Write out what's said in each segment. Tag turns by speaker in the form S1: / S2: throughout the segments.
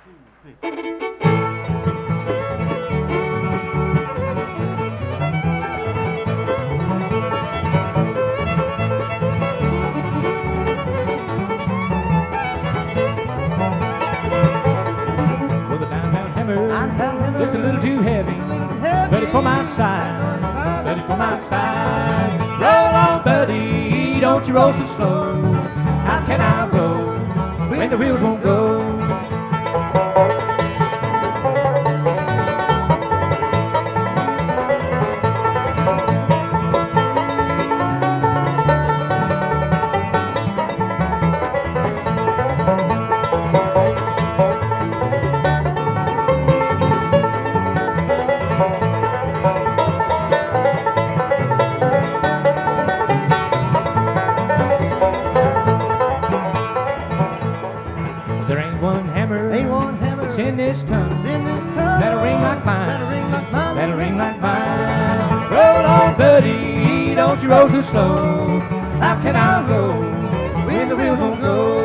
S1: 2, 3. Well, the downtown hammer, just a little too heavy. Ready for my side, ready for my side. Roll on, buddy, don't you roll so slow. How can I roll when the wheels won't go? There ain't one hammer that's in this town that'll ring like mine, that'll ring like mine. Roll on, buddy, don't you roll so slow. How can I roll when the wheels won't go?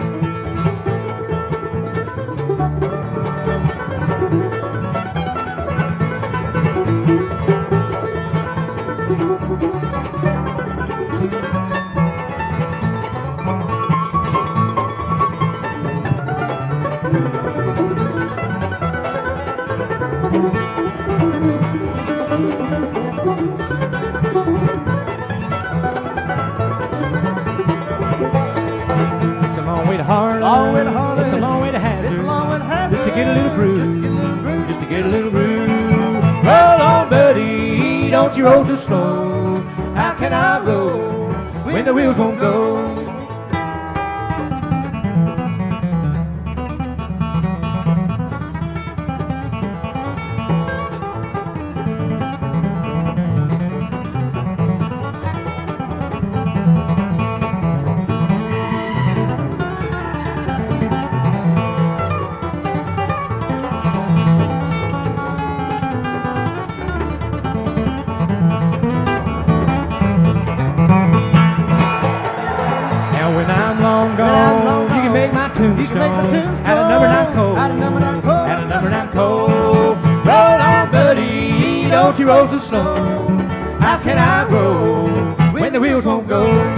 S1: It's a long way to Harlan, it's a long way to Hazard, just to get a little brew, just to get a little brew. Roll on, buddy, don't you roll so slow. How can I roll when the wheels won't go? When I'm long gone, you can make my tombstone at a number 9 cold, at a number 9 cold. Roll on, buddy, don't you roll so slow. How can I roll when the wheels won't go?